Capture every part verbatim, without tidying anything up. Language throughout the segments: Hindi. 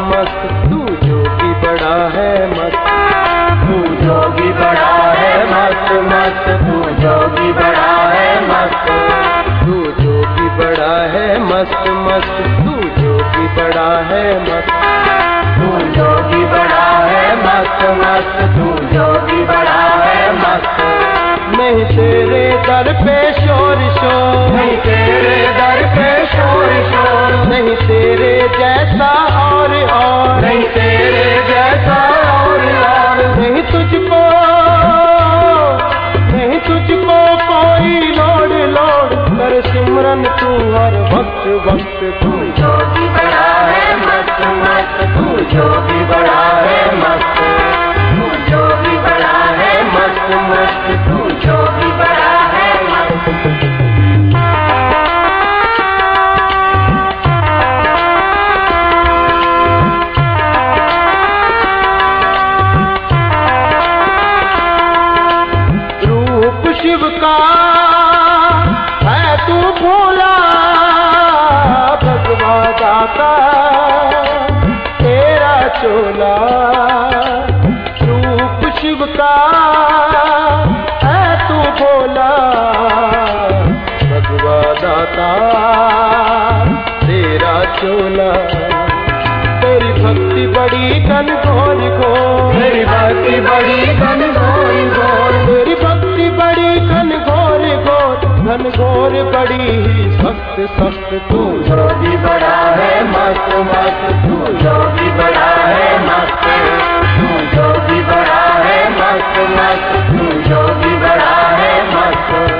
मस्त तू जोगी बड़ा है मस्त, तू जोगी बड़ा है मस्त मस्त, तू जोगी बड़ा है मस्त, तू जोगी बड़ा है मस्त मस्त, तू जोगी बड़ा है मस्त, तू जोगी बड़ा है मस्त मस्त, तू जोगी बड़ा है मस्त। नहीं तेरे दर पे शोर शोर, नहीं तेरे दर पे शोर शोर, नहीं तेरे जैसा और और, नहीं तेरे जैसा और और, नहीं तुझको नहीं तुझको कोई लोड़ लोड़ कर सिमरन तू हर वक्त वक्त तू जोगी बड़ा है मस्त मस्त, तू जोगी बड़ा है मस्त, तू जोगी बड़ा है मस्त मस्त, तू जोगी बड़ा है मस्त। रूप शिव का है तू भोला भगवा दाता तेरा चोला, रूप शिव का है तू भोला भगवा दाता तेरा चोला। तेरी भक्ति बड़ी घन घोर घोर, मेरी भक्ति बड़ी घन घोर घोर, तेरी भक्ति बड़ी घन घोर घोर, घन घोर बड़ी ही सख्त सख्त तू जोगी बड़ा है मस्त मस्त, तू जोगी बड़ा है मस्त, तू जोगी बड़ा है मस्त मस्त, तू जोगी बड़ा है मस्त।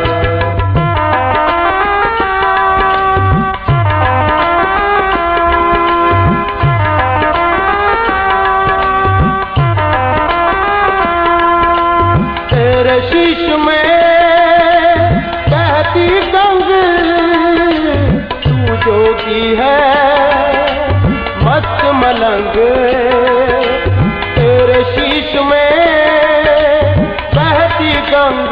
तेरे शीश में बहती गंग तू जोगी है मस्त मलंग, तेरे शीश में बहती गंग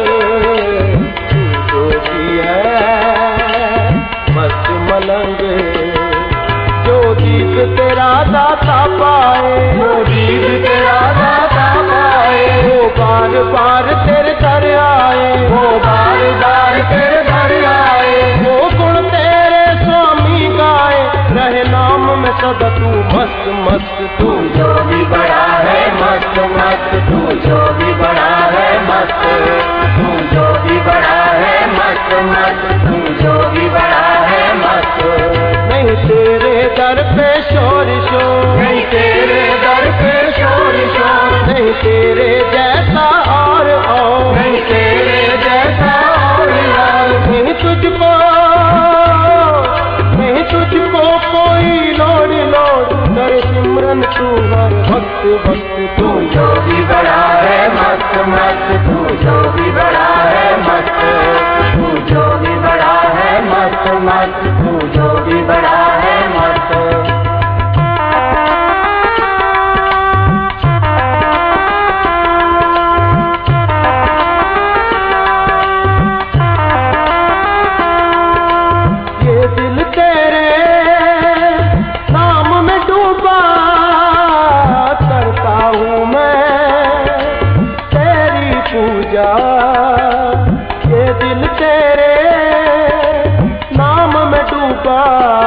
तू जोगी है मस्त मलंग। जो दीप तेरा दाता पाए, जो दीप तेरा दाता पाए, वो बार बार तेरे दर आए, वो बार बार तेरे घर आए, वो गुण तेरे स्वामी गाए, रहे नाम में सदा तू मस्त मस्त तू जोगी बड़ा है मस्त मस्त, तू जोगी बड़ा है मस्त, तू जोगी बड़ा है मस्त मस्त, तू जोगी बड़ा है मस्त। नहीं तेरे दर पे शोर शोर, नहीं तेरे दर पे शोर शोर, नहीं तेरे जैसा और और, नहीं तेरे जैसा और और, नहीं तुझको नहीं तुझको कोई लोड़ लोड़ कर सिमरन तू हर वक्त वक्त तू तू जोगी बड़ा है मस्त मस्त, तू जोगी बड़ा है मस्त, तू जोगी बड़ा है मस्त मस्त, तू जोगी बड़ा है मस्त। ये दिल तेरे नाम में डूबा करता हूँ मैं तेरी पूजा, ये दिल तेरे नाम में डूबा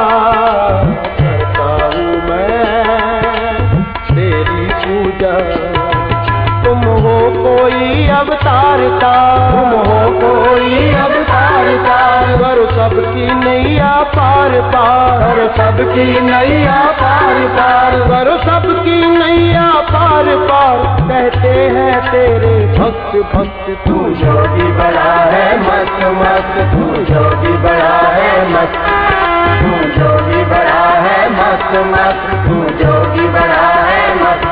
करता हूँ मैं तेरी पूजा। तुम हो कोई अवतार का, तुम हो कोई अवतार का, करो सबकी नैया पार पार, करो सबकी नैया पार पार, करो सबकी नैया पार पार, कहते हैं तेरे भक्त भक्त तू तू जोगी बड़ा है मस्त मस्त, तू जोगी बड़ा है मस्त, तू जोगी बड़ा है मस्त मस्त, तू जोगी बड़ा है मस्त।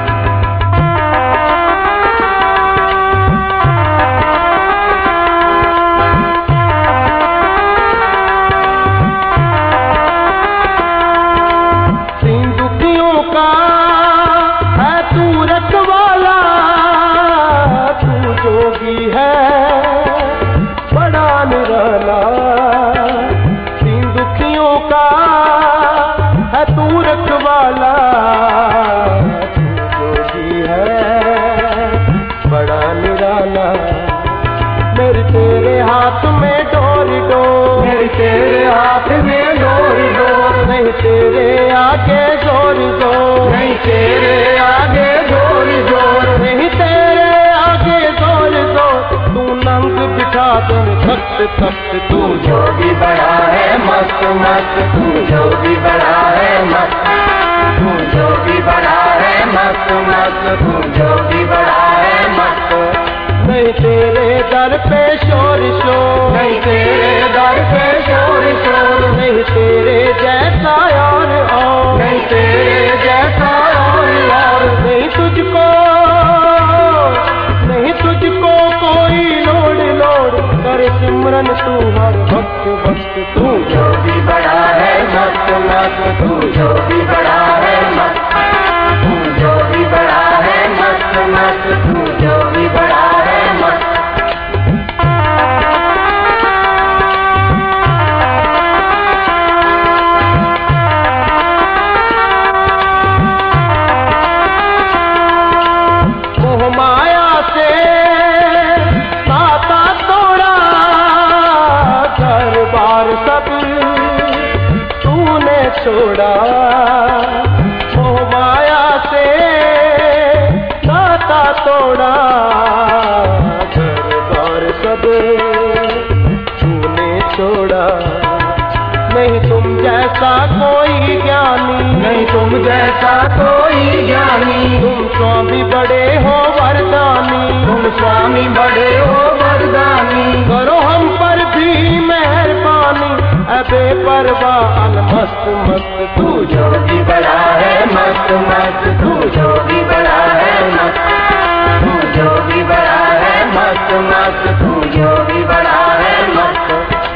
सिंधुकियों का है तू रखवाला, तू जोगी है बड़ा निराला। सिंधुकियों का है तू रखवाला, तप्त तू जो भी बड़ा है मस्त मस्त, तू जो भी बड़ा है मस्त, तू जो भी बड़ा है मस्त मस्त, तू जो भी बड़ा है मस्त। नहीं तेरे दर पे शोर शोर, नहीं तेरे दर पे शोर शोर, नहीं तेरे जैसा और और, नहीं तेरे जैसा और और, नहीं तुझको नहीं तुझको कोई लोड़ लोड़ कर सिमरन तू हर वक्त वक्त तू तू जो भी बड़ा है मस्त मस्त, तू जो भी बड़ा है मस्त, तू जो भी बड़ा है मस्त मस्त, तू जो भी बड़ा है मस्त। मोह माया से नाता तोड़ा, घर बार सब तूने छोड़ा। मोह माया से नाता तोड़ा, घर बार सब तूने छोड़ा। नहीं तुम जैसा कोई ज्ञानी, नहीं तुम जैसा कोई ज्ञानी, तुम स्वामी बड़े हो वरदानी, तुम स्वामी बड़े हो वरदानी। करो हम पर भी मेहरबानी, अबे परवाह मस्त मस्त तू तू जो भी बड़ा है मस्त मस्त, तू जो भी बड़ा है मस्त, तू जो भी बड़ा है मस्त मस्त, तू जो भी बड़ा है मस्त।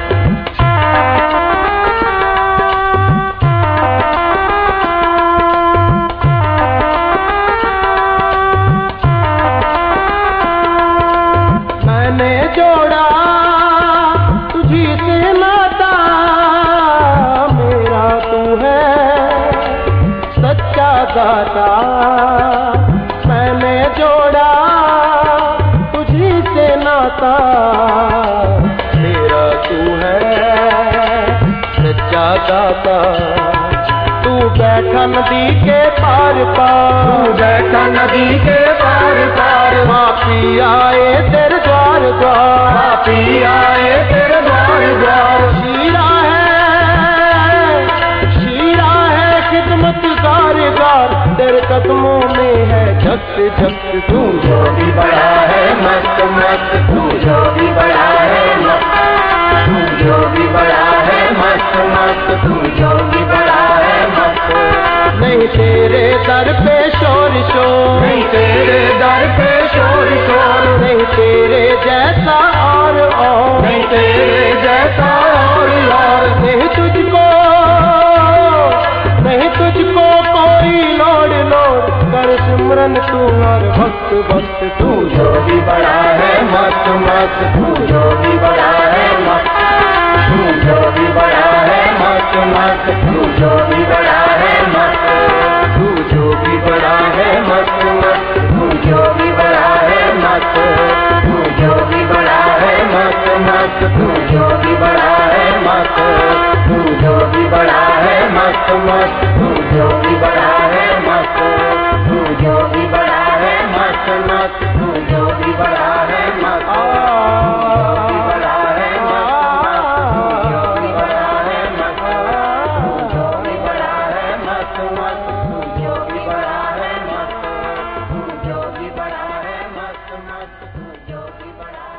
मैंने जोड़ा तुझी से नाता, मेरा तू है सच्चा दाता। मैंने जोड़ा तुझी से नाता, मेरा तू है सच्चा दाता। तू बैठा नदी के पार पार, तू बैठा नदी के पार पार, पापी आए तेरे द्वार द्वार, पापी आए तेरे द्वार द्वार। शीरा है शीरा है खिदमत गार गार, तेरे कदमों में है झक झक तू तू जो भी बड़ा है मस्त मस्त, तू जो भी बड़ा है मस्त, तू जो भी बड़ा है मस्त मस्त, तू जो भी बड़ा है मस्त। नहीं तेरे दर पे शोर शोर, नहीं तेरे दर पे शोर शोर, नहीं तेरे जैसा और और, नहीं तेरे जैसा और और, नहीं तुझको नहीं तुझको कोई लोड़ लोड़ कर सिमरन तू हर वक्त वक्त तू तू जो भी बड़ा है मस्त मस्त, तू जो भी बड़ा है मस्त, तू जो भी बड़ा है मस्त मस्त, तू जो भी बड़ा है मस्त, तू जो भी बड़ा है मस्त मस्त, तू जो भी बड़ा है मस्त, तू जो भी बड़ा है मस्त मस्त, तू जो भी बड़ा है मस्त, तू जो भी बड़ा है मस्त मस्त, तू जो भी बड़ा है मस्त, तू जो भी बड़ा है मस्त मस्त, तू जो भी बड़ा है मस्त, तू जो भी बड़ा है मस्त मस्त, तू जो भी बड़ा है मस्त, तू जो भी बड़ा है मस्त मस्त, तू जो भी बड़ा है मस्त मस्त, तू जो भी बड़ा है मस्त मस्त, तू जो भी बड़ा